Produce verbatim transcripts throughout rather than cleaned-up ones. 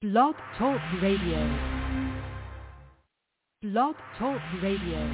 Blog Talk Radio. Blog Talk Radio.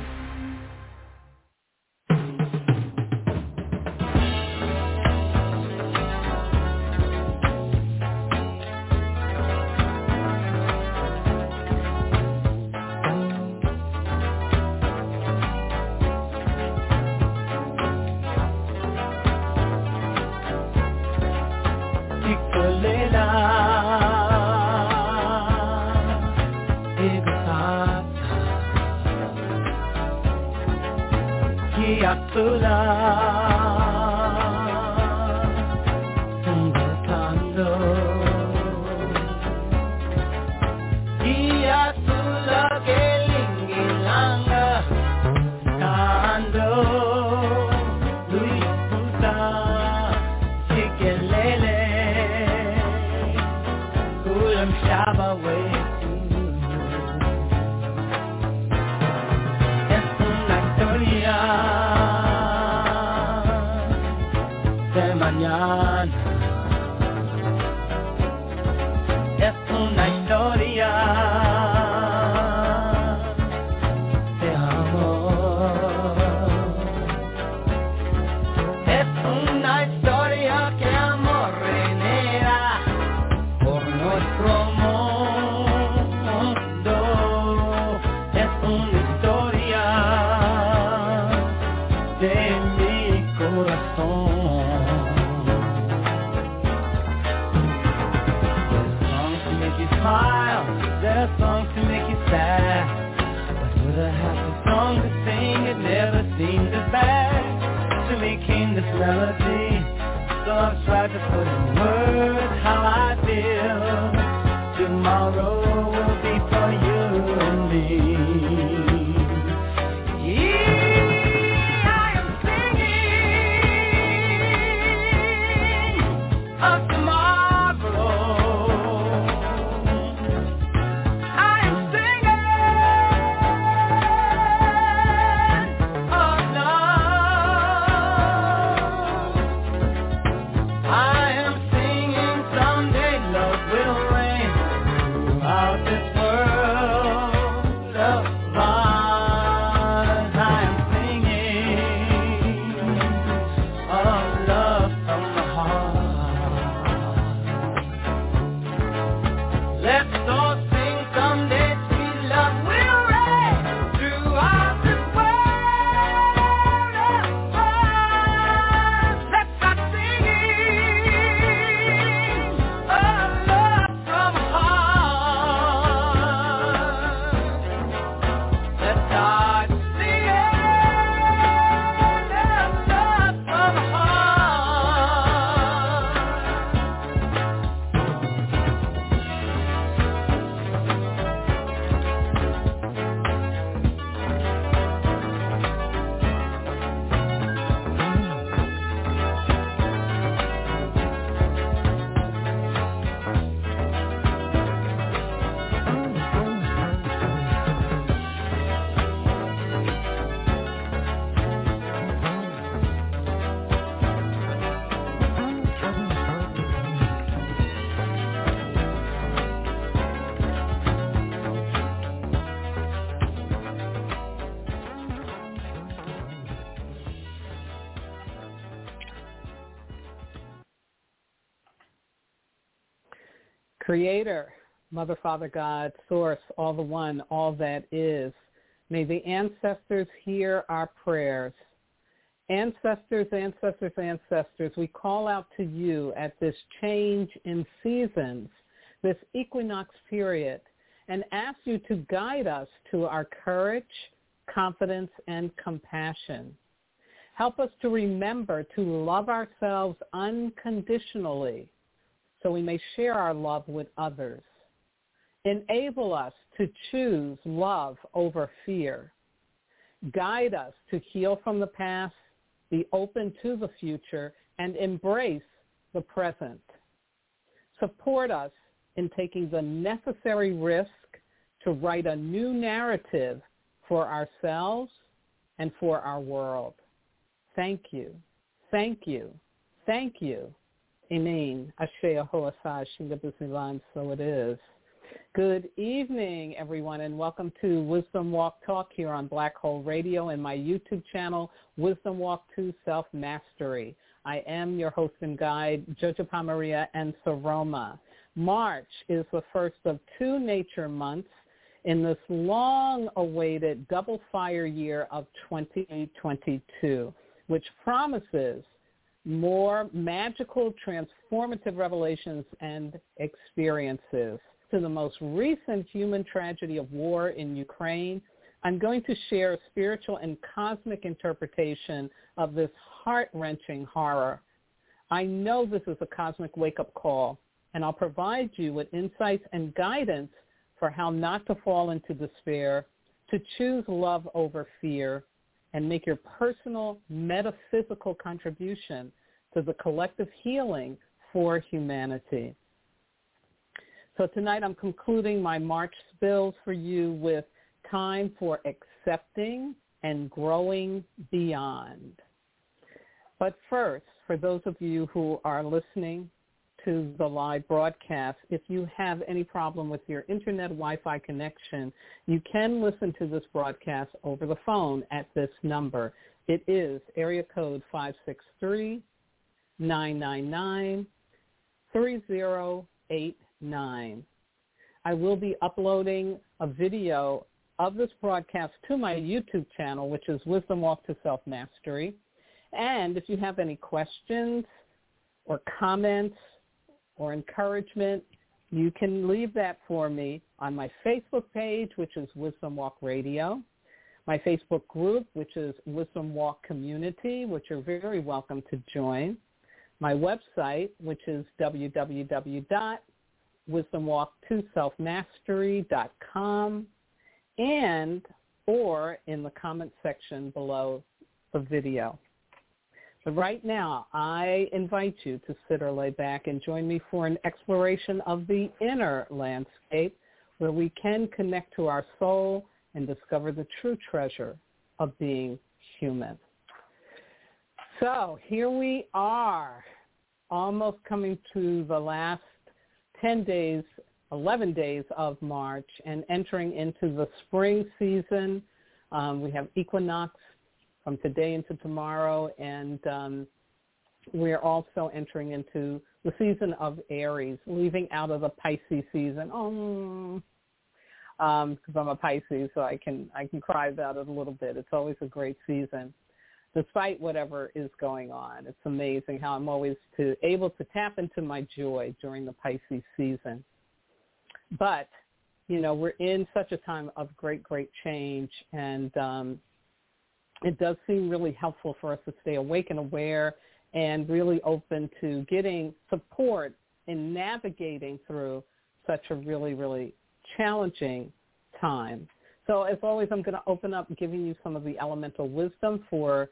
Creator, Mother, Father, God, Source, all the one, all that is. May the ancestors hear our prayers. Ancestors, ancestors, ancestors, we call out to you at this change in seasons, this equinox period, and ask you to guide us to our courage, confidence, and compassion. Help us to remember to love ourselves unconditionally, so we may share our love with others. Enable us to choose love over fear. Guide us to heal from the past, be open to the future, and embrace the present. Support us in taking the necessary risk to write a new narrative for ourselves and for our world. Thank you. Thank you. Thank you. Amen. Ashe Ahoasai Shingabusilan, so it is. Good evening, everyone, and welcome to Wisdom Walk Talk here on Black Hole Radio and my YouTube channel, Wisdom Walk to Self-Mastery. I am your host and guide, Jojopah Maria Nsoroma. March is the first of two nature months in this long-awaited double fire year of twenty twenty-two, which promises more magical, transformative revelations and experiences. To the most recent human tragedy of war in Ukraine, I'm going to share a spiritual and cosmic interpretation of this heart-wrenching horror. I know this is a cosmic wake-up call, and I'll provide you with insights and guidance for how not to fall into despair, to choose love over fear, and make your personal metaphysical contribution to the collective healing for humanity. So tonight I'm concluding my March spills for you with time for accepting and growing beyond. But first, for those of you who are listening to the live broadcast, if you have any problem with your internet Wi-Fi connection, you can listen to this broadcast over the phone at this number. It is area code five six three, nine nine nine, three zero eight nine. I will be uploading a video of this broadcast to my YouTube channel, which is Wisdom Walk to Self-Mastery. And if you have any questions or comments or encouragement, you can leave that for me on my Facebook page, which is Wisdom Walk Radio, my Facebook group, which is Wisdom Walk Community, which you're very welcome to join, my website, which is w w w dot wisdom walk to self mastery dot com, and or in the comment section below the video. But right now, I invite you to sit or lay back and join me for an exploration of the inner landscape where we can connect to our soul and discover the true treasure of being human. So here we are, almost coming to the last ten days, eleven days of March and entering into the spring season. Um, we have equinox from today into tomorrow, and um, we're also entering into the season of Aries, leaving out of the Pisces season. Oh, because um, I'm a Pisces, so I can I can cry about it a little bit. It's always a great season, despite whatever is going on. It's amazing how I'm always to, able to tap into my joy during the Pisces season. But, you know, we're in such a time of great, great change, and um, it does seem really helpful for us to stay awake and aware and really open to getting support in navigating through such a really, really challenging time. So as always, I'm going to open up giving you some of the elemental wisdom for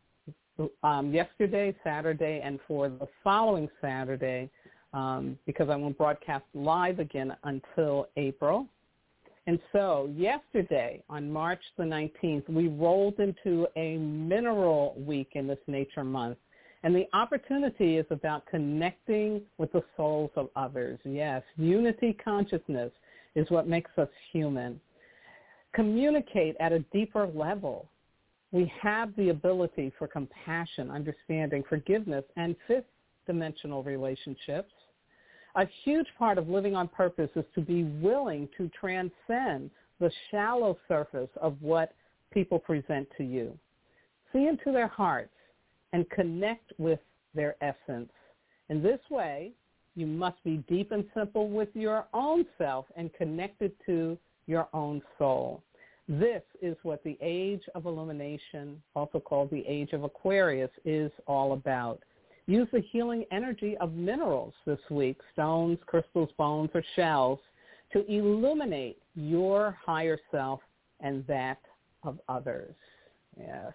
um, yesterday, Saturday, and for the following Saturday, um, because I won't broadcast live again until April. And so yesterday, on March the nineteenth, we rolled into a mineral week in this nature month. And the opportunity is about connecting with the souls of others. Yes, unity consciousness is what makes us human. Communicate at a deeper level. We have the ability for compassion, understanding, forgiveness, and fifth-dimensional relationships. A huge part of living on purpose is to be willing to transcend the shallow surface of what people present to you. See into their hearts and connect with their essence. In this way, you must be deep and simple with your own self and connected to your own soul. This is what the age of illumination, also called the age of Aquarius, is all about. Use the healing energy of minerals this week, stones, crystals, bones, or shells, to illuminate your higher self and that of others. Yes.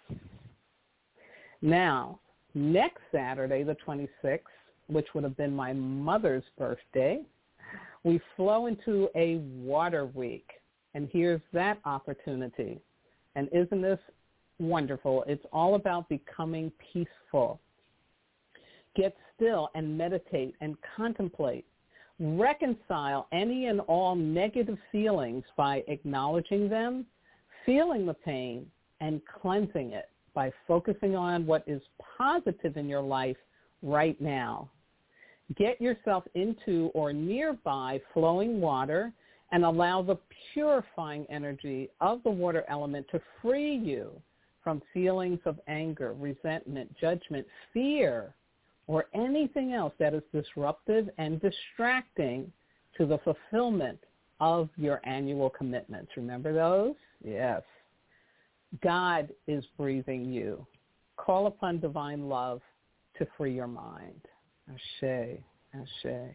Now, next Saturday, the twenty-sixth, which would have been my mother's birthday, we flow into a water week. And here's that opportunity. And isn't this wonderful? It's all about becoming peaceful. Get still and meditate and contemplate. Reconcile any and all negative feelings by acknowledging them, feeling the pain, and cleansing it by focusing on what is positive in your life right now. Get yourself into or nearby flowing water and allow the purifying energy of the water element to free you from feelings of anger, resentment, judgment, fear, or anything else that is disruptive and distracting to the fulfillment of your annual commitments. Remember those? Yes. God is breathing you. Call upon divine love to free your mind. Ashe, ashe.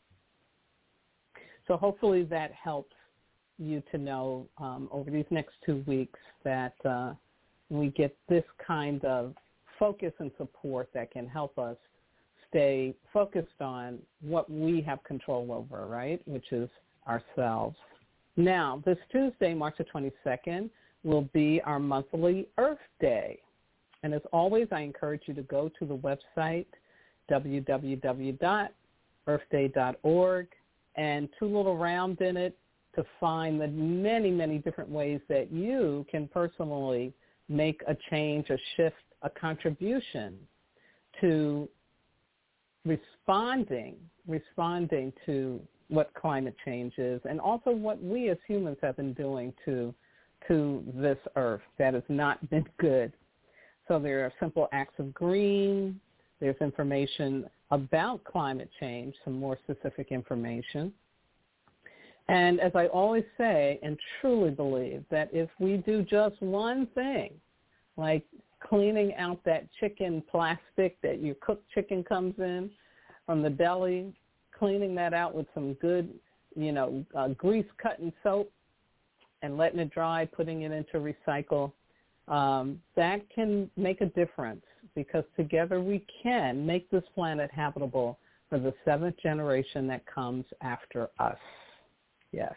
So hopefully that helps you to know um, over these next two weeks that uh, we get this kind of focus and support that can help us stay focused on what we have control over, right, which is ourselves. Now, this Tuesday, March the twenty-second, will be our monthly Earth Day. And as always, I encourage you to go to the website, w w w dot earth day dot org, and tool around in it to find the many, many different ways that you can personally make a change, a shift, a contribution to responding, responding to what climate change is, and also what we as humans have been doing to to this earth that has not been good. So there are simple acts of green. There's information about climate change, some more specific information. And as I always say and truly believe that if we do just one thing, like cleaning out that chicken plastic that your cooked chicken comes in from the deli, cleaning that out with some good, you know, uh, grease-cutting soap and letting it dry, putting it into recycle, um, that can make a difference because together we can make this planet habitable for the seventh generation that comes after us. Yes.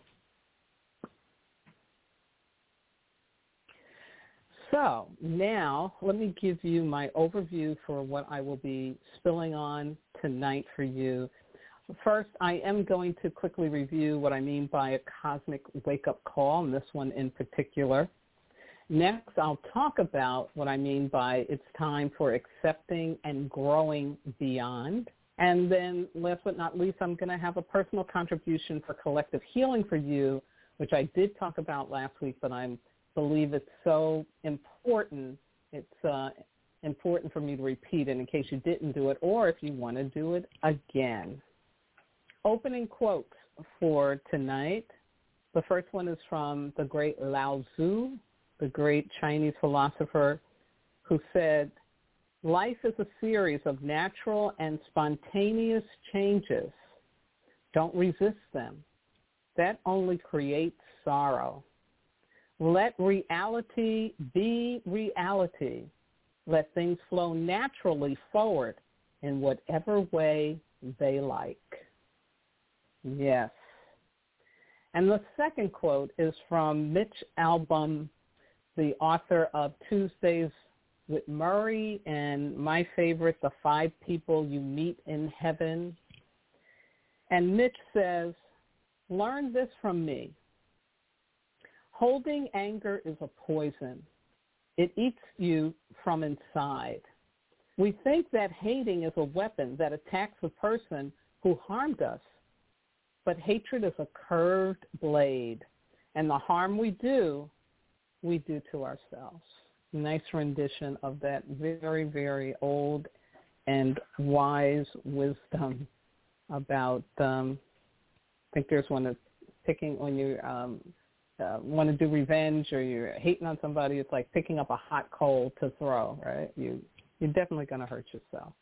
So now let me give you my overview for what I will be spilling on tonight for you. First, I am going to quickly review what I mean by a cosmic wake-up call, and this one in particular. Next, I'll talk about what I mean by it's time for accepting and growing beyond. And then last but not least, I'm going to have a personal contribution for collective healing for you, which I did talk about last week, but I believe it's so important. It's uh, important for me to repeat it in case you didn't do it or if you want to do it again. Opening quotes for tonight. The first one is from the great Lao Tzu, the great Chinese philosopher, who said, "Life is a series of natural and spontaneous changes. Don't resist them. That only creates sorrow. Let reality be reality. Let things flow naturally forward in whatever way they like." Yes. And the second quote is from Mitch Albom, the author of Tuesdays with Murray and my favorite, The Five People You Meet in Heaven. And Mitch says, "Learn this from me. Holding anger is a poison. It eats you from inside. We think that hating is a weapon that attacks the person who harmed us. But hatred is a curved blade, and the harm we do, we do to ourselves." Nice rendition of that very, very old and wise wisdom about, um, I think there's one that's picking when you um, uh, want to do revenge or you're hating on somebody, it's like picking up a hot coal to throw, right? You, you're definitely going to hurt yourself.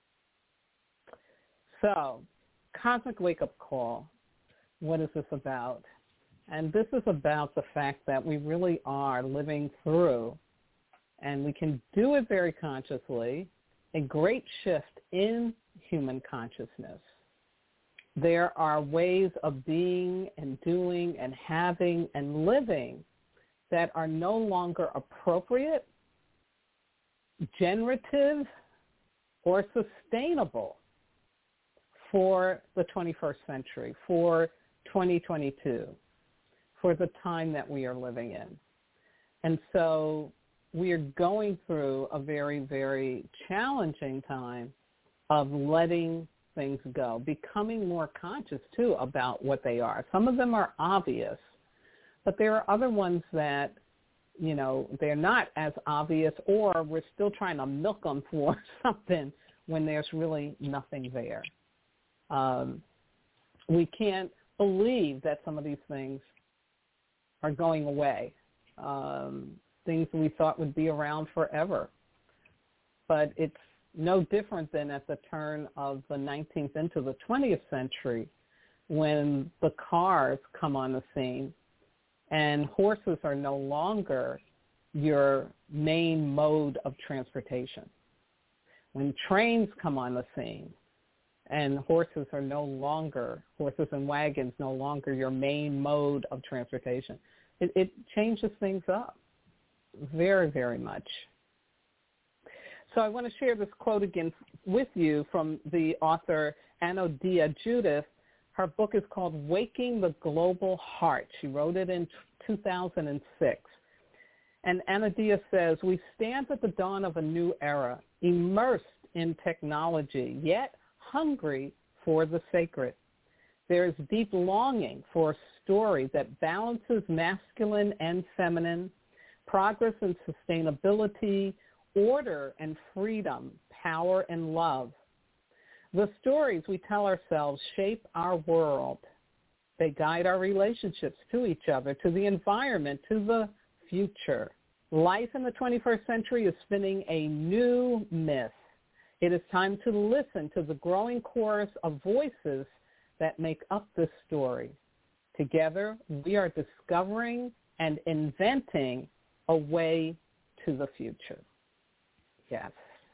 So, cosmic wake-up call. What is this about? And this is about the fact that we really are living through, and we can do it very consciously, a great shift in human consciousness. There are ways of being and doing and having and living that are no longer appropriate, generative, or sustainable for the twenty-first century, for twenty twenty-two, for the time that we are living in. And so we are going through a very, very challenging time of letting things go, becoming more conscious, too, about what they are. Some of them are obvious, but there are other ones that, you know, they're not as obvious, or we're still trying to milk them for something when there's really nothing there. Um, we can't believe that some of these things are going away, um, things we thought would be around forever. But it's no different than at the turn of the nineteenth into the twentieth century, when the cars come on the scene and horses are no longer your main mode of transportation. When trains come on the scene and horses are no longer, horses and wagons no longer your main mode of transportation, it, it changes things up very, very much. So I want to share this quote again with you from the author Anodea Judith. Her book is called Waking the Global Heart. She wrote it in two thousand six. And Anodea says, we stand at the dawn of a new era, immersed in technology, yet hungry for the sacred. There is deep longing for a story that balances masculine and feminine, progress and sustainability, order and freedom, power and love. The stories we tell ourselves shape our world. They guide our relationships to each other, to the environment, to the future. Life in the twenty-first century is spinning a new myth. It is time to listen to the growing chorus of voices that make up this story. Together, we are discovering and inventing a way to the future. Yes.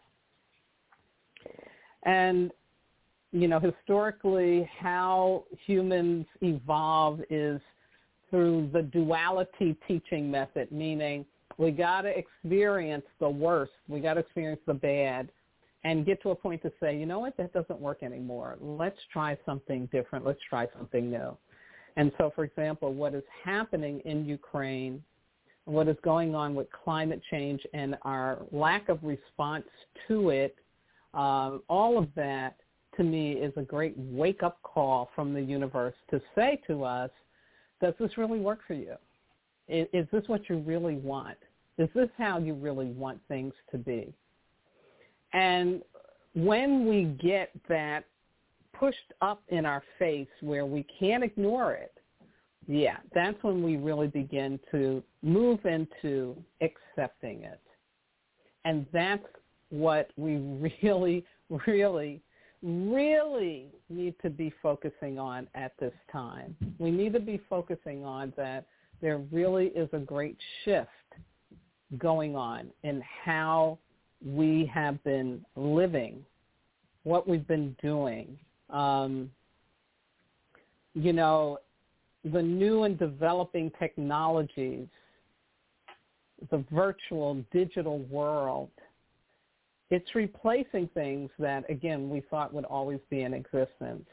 And, you know, historically, how humans evolve is through the duality teaching method, meaning we got to experience the worst, we got to experience the bad, and get to a point to say, you know what, that doesn't work anymore. Let's try something different. Let's try something new. And so, for example, what is happening in Ukraine, what is going on with climate change and our lack of response to it, um, all of that, to me, is a great wake-up call from the universe to say to us, does this really work for you? Is, is this what you really want? Is this how you really want things to be? And when we get that pushed up in our face where we can't ignore it, yeah, that's when we really begin to move into accepting it. And that's what we really, really, really need to be focusing on at this time. We need to be focusing on that there really is a great shift going on in how we have been living, what we've been doing. Um, you know, the new and developing technologies, the virtual digital world, it's replacing things that, again, we thought would always be in existence.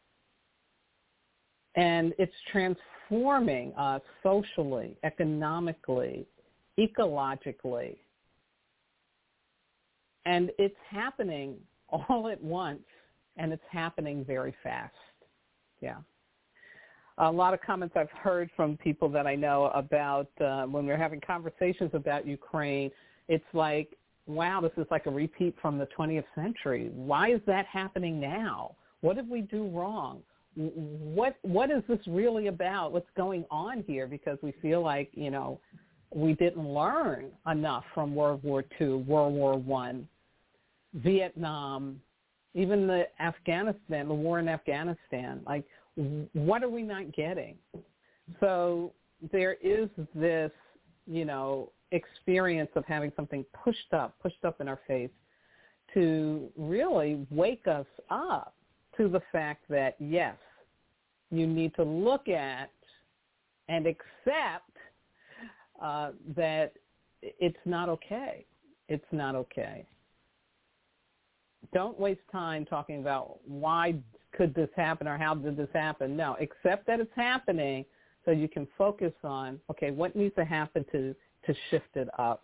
And it's transforming us socially, economically, ecologically. And it's happening all at once, and it's happening very fast. Yeah. A lot of comments I've heard from people that I know about uh, when we're having conversations about Ukraine, it's like, wow, this is like a repeat from the twentieth century. Why is that happening now? What did we do wrong? What What is this really about? What's going on here? Because we feel like, you know, we didn't learn enough from World War Two, World War One, Vietnam, even the Afghanistan, the war in Afghanistan. Like, what are we not getting? So there is this, you know, experience of having something pushed up, pushed up in our face to really wake us up to the fact that, yes, you need to look at and accept uh, that it's not okay. It's not okay. Don't waste time talking about why could this happen or how did this happen? No, accept that it's happening so you can focus on, okay, what needs to happen to, to shift it up.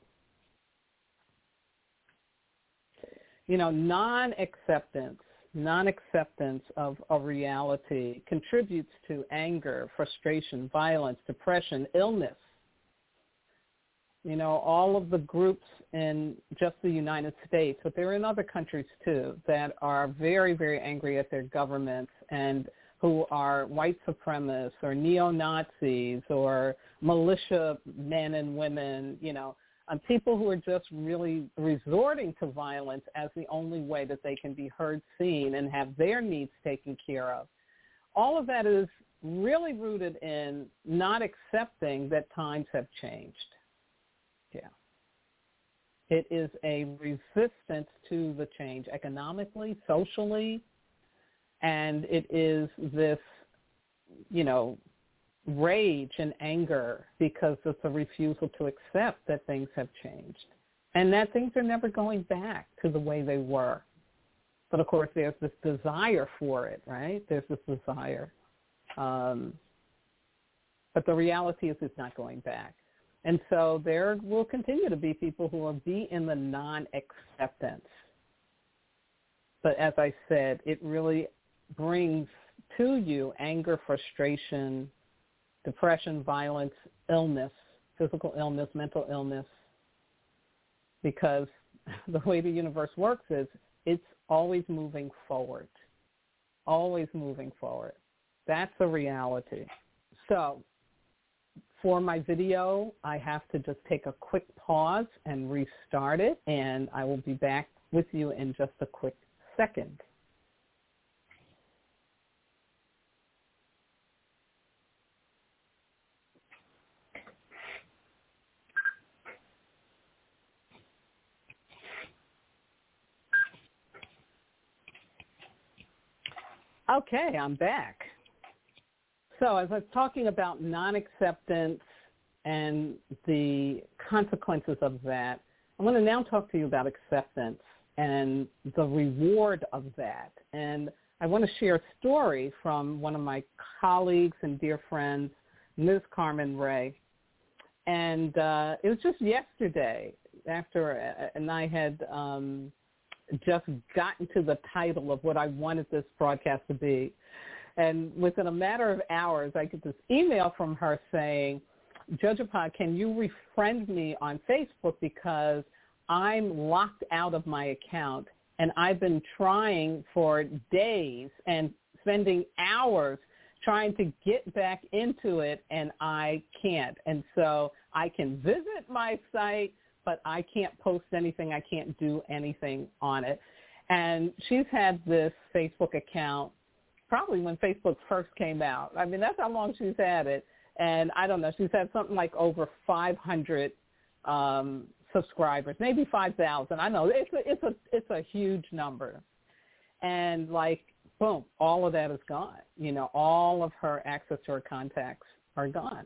You know, non-acceptance, non-acceptance of a reality contributes to anger, frustration, violence, depression, illness. You know, all of the groups in just the United States, but they're in other countries too, that are very, very angry at their governments and who are white supremacists or neo-Nazis or militia men and women, you know, and people who are just really resorting to violence as the only way that they can be heard, seen, and have their needs taken care of. All of that is really rooted in not accepting that times have changed. Yeah. It is a resistance to the change economically, socially, and it is this, you know, rage and anger because it's a refusal to accept that things have changed and that things are never going back to the way they were. But, of course, there's this desire for it, right? There's this desire. Um, but the reality is it's not going back. And so there will continue to be people who will be in the non-acceptance. But as I said, it really brings to you anger, frustration, depression, violence, illness, physical illness, mental illness, because the way the universe works is it's always moving forward, always moving forward. That's a reality. So for my video, I have to just take a quick pause and restart it, and I will be back with you in just a quick second. Okay, I'm back. So as I was talking about non-acceptance and the consequences of that, I want to now talk to you about acceptance and the reward of that. And I want to share a story from one of my colleagues and dear friends, Miz Carmen Ray. And uh, it was just yesterday after, and I had um, just gotten to the title of what I wanted this broadcast to be. And within a matter of hours, I get this email from her saying, Jojopah, can you refriend me on Facebook because I'm locked out of my account and I've been trying for days and spending hours trying to get back into it and I can't. And so I can visit my site, but I can't post anything. I can't do anything on it. And she's had this Facebook account probably when Facebook first came out. I mean, that's how long she's had it. And I don't know, she's had something like over five hundred um, subscribers, maybe five thousand. I know it's a, it's a, it's a huge number. And like, boom, all of that is gone. You know, all of her access to her contacts are gone.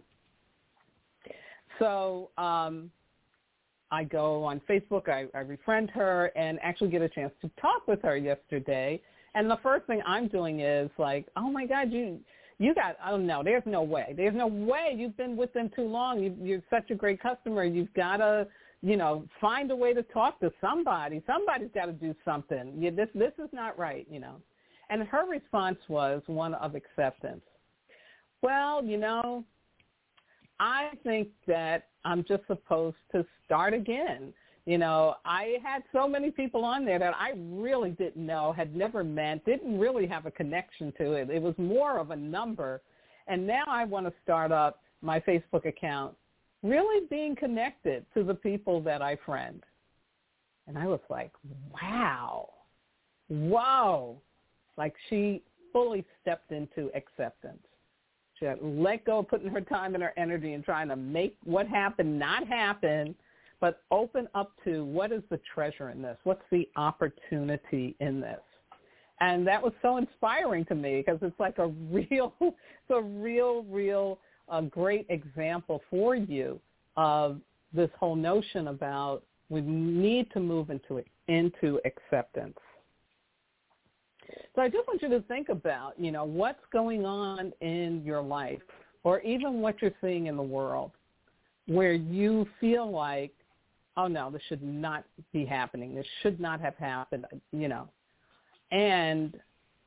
So um, I go on Facebook, I, I refriend her and actually get a chance to talk with her yesterday. And the first thing I'm doing is like, oh, my God, you you got, oh, no, there's no way. There's no way you've been with them too long. You, you're such a great customer. You've got to, you know, find a way to talk to somebody. Somebody's got to do something. Yeah, this this is not right, you know. And her response was one of acceptance. Well, you know, I think that I'm just supposed to start again. You know, I had so many people on there that I really didn't know, had never met, didn't really have a connection to it. It was more of a number. And now I want to start up my Facebook account really being connected to the people that I friend. And I was like, wow, whoa. Like she fully stepped into acceptance. She had let go of putting her time and her energy and trying to make what happened not happen, but open up to what is the treasure in this? What's the opportunity in this? And that was so inspiring to me because it's like a real, it's a real, real uh, great example for you of this whole notion about we need to move into it, into acceptance. So I just want you to think about, you know, what's going on in your life or even what you're seeing in the world where you feel like, oh, no, this should not be happening. This should not have happened, you know, and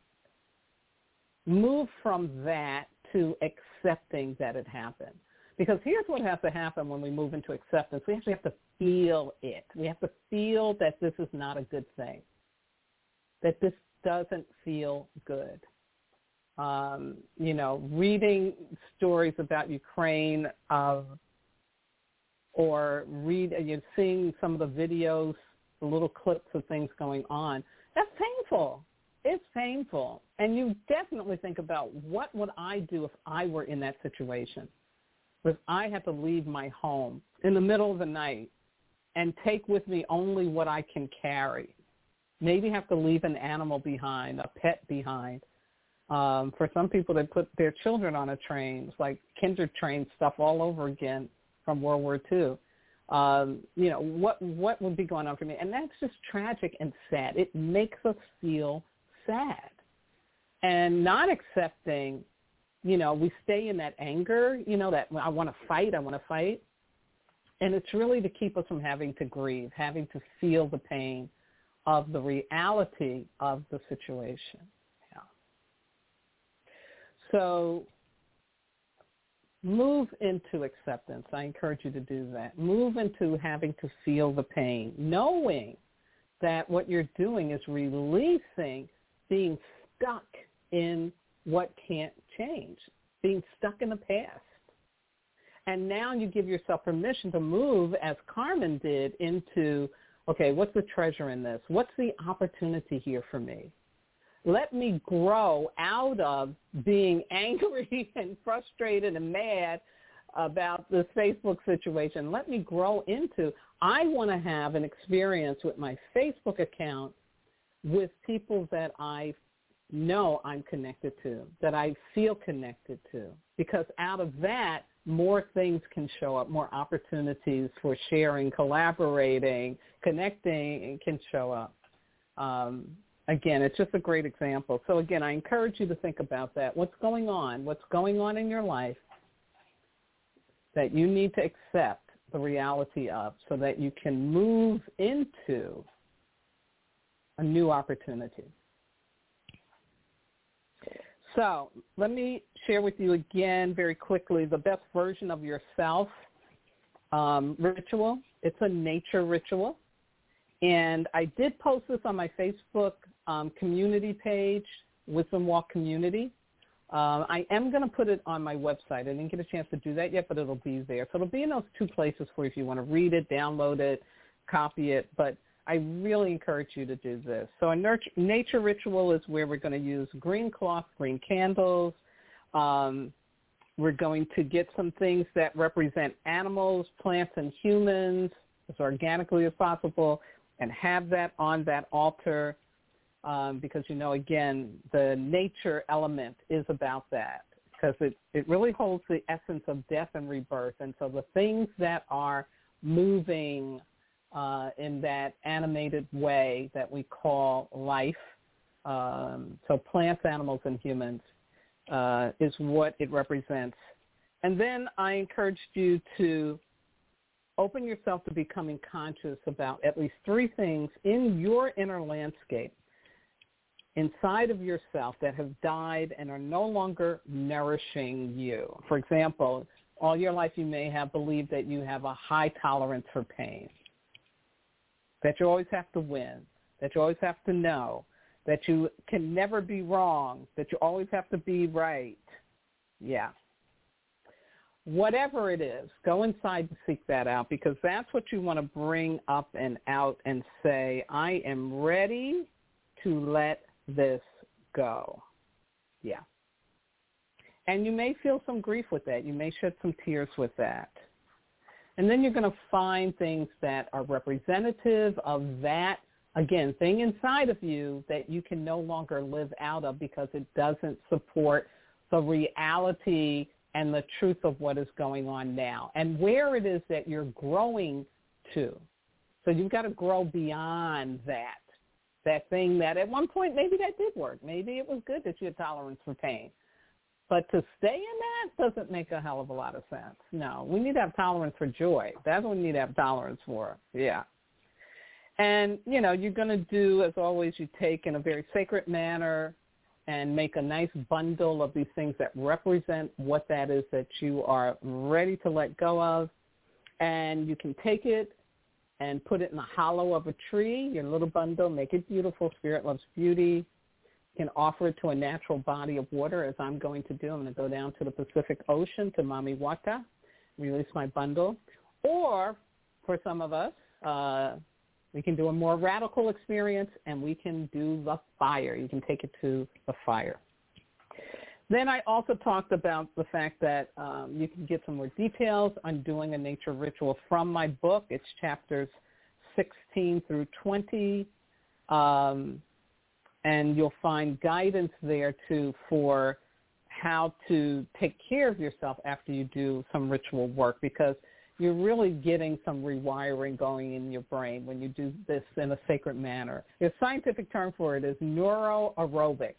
move from that to accepting that it happened. Because here's what has to happen when we move into acceptance. We actually have to feel it. We have to feel that this is not a good thing, that this doesn't feel good. Um, you know, reading stories about Ukraine uh, or read, you know, seeing some of the videos, the little clips of things going on, that's painful. It's painful. And you definitely think about what would I do if I were in that situation, if I had to leave my home in the middle of the night and take with me only what I can carry. Maybe have to leave an animal behind, a pet behind. Um, for some people, they put their children on a train. It's like kinder train stuff all over again from World War Two. Um, you know, what what would be going on for me? And that's just tragic and sad. It makes us feel sad. And not accepting, you know, we stay in that anger, you know, that I want to fight, I want to fight. And it's really to keep us from having to grieve, having to feel the pain of the reality of the situation. Yeah. So move into acceptance. I encourage you to do that. Move into having to feel the pain, knowing that what you're doing is releasing being stuck in what can't change, being stuck in the past. And now you give yourself permission to move, as Carmen did, into, okay, what's the treasure in this? What's the opportunity here for me? Let me grow out of being angry and frustrated and mad about this Facebook situation. Let me grow into, I want to have an experience with my Facebook account with people that I know I'm connected to, that I feel connected to, because out of that, more things can show up, more opportunities for sharing, collaborating, connecting can show up. Um, again, it's just a great example. So again, I encourage you to think about that. What's going on? What's going on in your life that you need to accept the reality of so that you can move into a new opportunity. So let me share with you again very quickly the best version of yourself um, ritual. It's a nature ritual. And I did post this on my Facebook um, community page, Wisdom Walk Community. Uh, I am going to put it on my website. I didn't get a chance to do that yet, but it'll be there. So it'll be in those two places for you if you want to read it, download it, copy it. But I really encourage you to do this. So a nurture, nature ritual is where we're going to use green cloth, green candles. Um, we're going to get some things that represent animals, plants, and humans as organically as possible and have that on that altar um, because, you know, again, the nature element is about that because it, it really holds the essence of death and rebirth. And so the things that are moving Uh, in that animated way that we call life. Um, so plants, animals, and humans uh, is what it represents. And then I encouraged you to open yourself to becoming conscious about at least three things in your inner landscape inside of yourself that have died and are no longer nourishing you. For example, all your life you may have believed that you have a high tolerance for pain, that you always have to win, that you always have to know, that you can never be wrong, that you always have to be right. Yeah. Whatever it is, go inside and seek that out because that's what you want to bring up and out and say, I am ready to let this go. Yeah. And you may feel some grief with that. You may shed some tears with that. And then you're going to find things that are representative of that, again, thing inside of you that you can no longer live out of because it doesn't support the reality and the truth of what is going on now and where it is that you're growing to. So you've got to grow beyond that that thing that at one point maybe that did work. Maybe it was good that you had tolerance for pain. But to stay in that doesn't make a hell of a lot of sense. No, we need to have tolerance for joy. That's what we need to have tolerance for. Yeah. And, you know, you're going to do, as always, you take in a very sacred manner and make a nice bundle of these things that represent what that is that you are ready to let go of. And you can take it and put it in the hollow of a tree, your little bundle, make it beautiful. Spirit loves beauty. You can offer it to a natural body of water, as I'm going to do. I'm going to go down to the Pacific Ocean, to Mami Wata, release my bundle. Or, for some of us, uh, we can do a more radical experience, and we can do the fire. You can take it to the fire. Then I also talked about the fact that um, you can get some more details on doing a nature ritual from my book. It's chapters sixteen through twenty, um, and you'll find guidance there, too, for how to take care of yourself after you do some ritual work, because you're really getting some rewiring going in your brain when you do this in a sacred manner. The scientific term for it is neuroaerobics.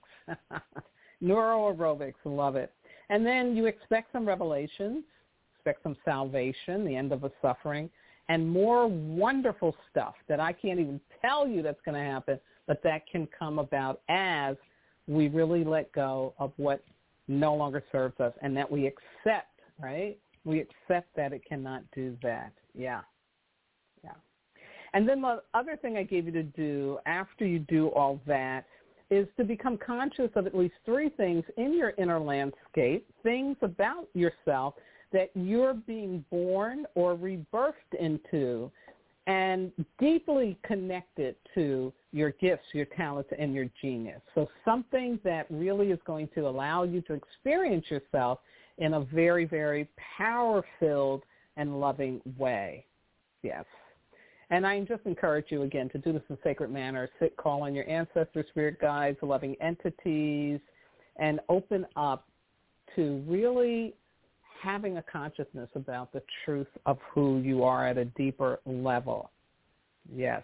Neuroaerobics, love it. And then you expect some revelations, expect some salvation, the end of a suffering, and more wonderful stuff that I can't even tell you that's going to happen, but that can come about as we really let go of what no longer serves us, and that we accept, right? We accept that it cannot do that. Yeah. Yeah. And then the other thing I gave you to do after you do all that is to become conscious of at least three things in your inner landscape, things about yourself that you're being born or rebirthed into, and deeply connected to your gifts, your talents, and your genius. So something that really is going to allow you to experience yourself in a very, very power-filled and loving way. Yes. And I just encourage you, again, to do this in a sacred manner. Sit, call on your ancestors, spirit guides, loving entities, and open up to really having a consciousness about the truth of who you are at a deeper level. Yes.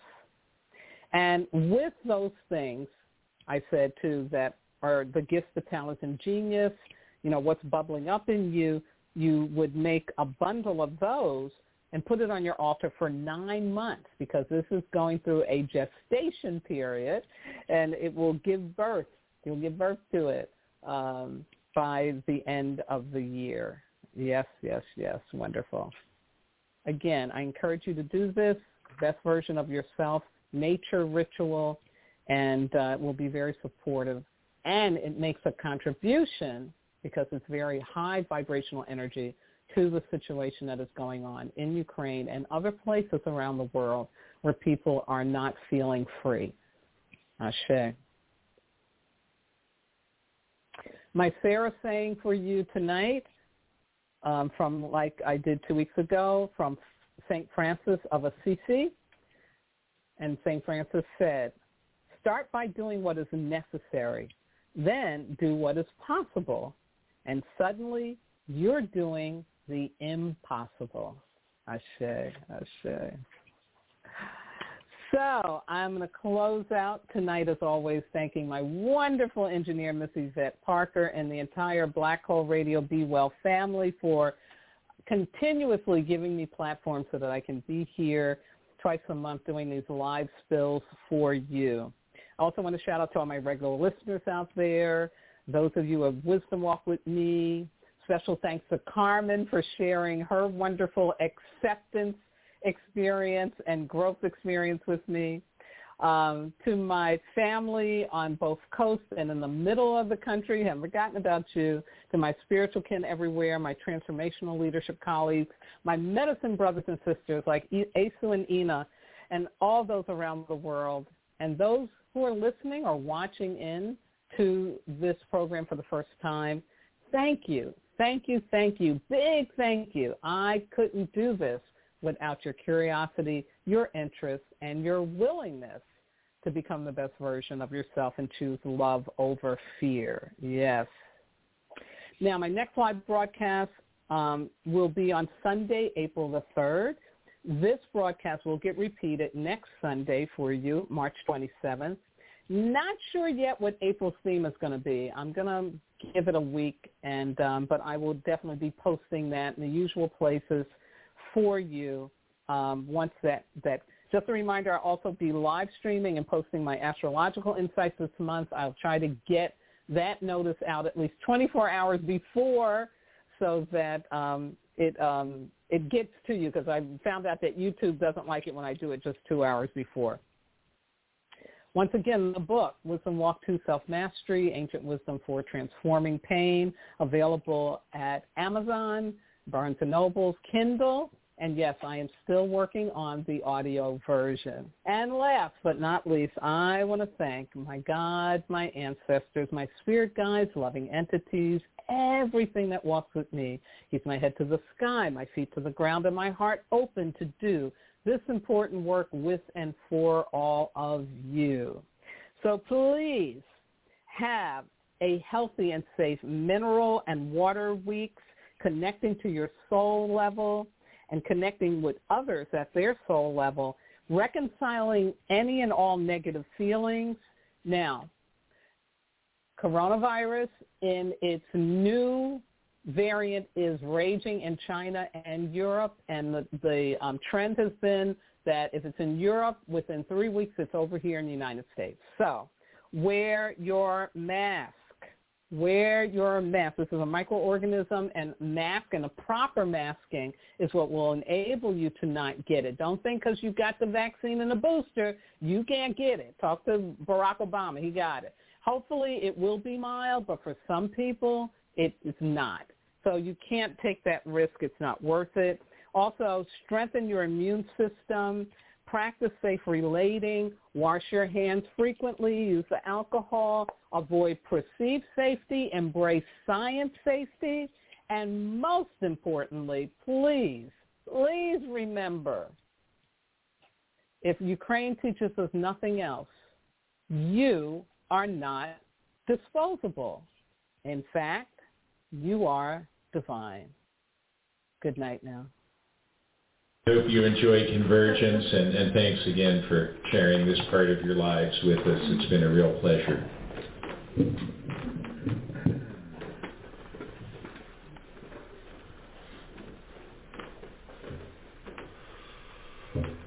And with those things, I said, too, that are the gifts, the talents, and genius, you know, what's bubbling up in you, you would make a bundle of those and put it on your altar for nine months, because this is going through a gestation period, and it will give birth. You'll give birth to it um, by the end of the year. Yes, yes, yes. Wonderful. Again, I encourage you to do this, best version of yourself, nature ritual, and uh, it will be very supportive. And it makes a contribution, because it's very high vibrational energy, to the situation that is going on in Ukraine and other places around the world where people are not feeling free. Ashe. My Sarah saying for you tonight, um, from like I did two weeks ago, from Saint Francis of Assisi. And Saint Francis said, start by doing what is necessary, then do what is possible. And suddenly you're doing the impossible. Ashe, ashe. So I'm going to close out tonight, as always, thanking my wonderful engineer, Miss Yvette Parker, and the entire Black Hole Radio Be Well family for continuously giving me platforms so that I can be here twice a month doing these live spills for you. I also want to shout out to all my regular listeners out there, those of you who have Wisdom Walk with me. Special thanks to Carmen for sharing her wonderful acceptance experience and growth experience with me. Um, to my family on both coasts and in the middle of the country, haven't forgotten about you. To my spiritual kin everywhere, my transformational leadership colleagues, my medicine brothers and sisters like Asu and Ina, and all those around the world, and those who are listening or watching in to this program for the first time. Thank you. Thank you, thank you, big thank you. I couldn't do this without your curiosity, your interest, and your willingness to become the best version of yourself and choose love over fear. Yes. Now, my next live broadcast um, will be on Sunday, April the third. This broadcast will get repeated next Sunday for you, March twenty-seventh. Not sure yet what April's theme is going to be. I'm going to give it a week, and um, but I will definitely be posting that in the usual places for you um, once that, that – just a reminder, I'll also be live streaming and posting my astrological insights this month. I'll try to get that notice out at least twenty-four hours before so that um, it um, it gets to you, because I found out that YouTube doesn't like it when I do it just two hours before. Once again, the book, Wisdom Walk to Self-Mastery, Ancient Wisdom for Transforming Pain, available at Amazon, Barnes and Noble's, Kindle, and yes, I am still working on the audio version. And last but not least, I want to thank my God, my ancestors, my spirit guides, loving entities, everything that walks with me. Keeps my head to the sky, my feet to the ground, and my heart open to do this important work with and for all of you. So please have a healthy and safe mineral and water weeks, connecting to your soul level and connecting with others at their soul level, reconciling any and all negative feelings. Now, coronavirus in its new variant is raging in China and Europe, and the, the um, trend has been that if it's in Europe, within three weeks it's over here in the United States. So wear your mask. Wear your mask. This is a microorganism, and mask and a proper masking is what will enable you to not get it. Don't think because you got the vaccine and the booster, you can't get it. Talk to Barack Obama. He got it. Hopefully it will be mild, but for some people, it is not. So you can't take that risk. It's not worth it. Also, strengthen your immune system. Practice safe relating. Wash your hands frequently. Use the alcohol. Avoid perceived safety. Embrace science safety. And most importantly, please, please remember, if Ukraine teaches us nothing else, you are not disposable. In fact, you are divine. Good night now. I hope you enjoy Convergence, and, and thanks again for sharing this part of your lives with us. It's been a real pleasure.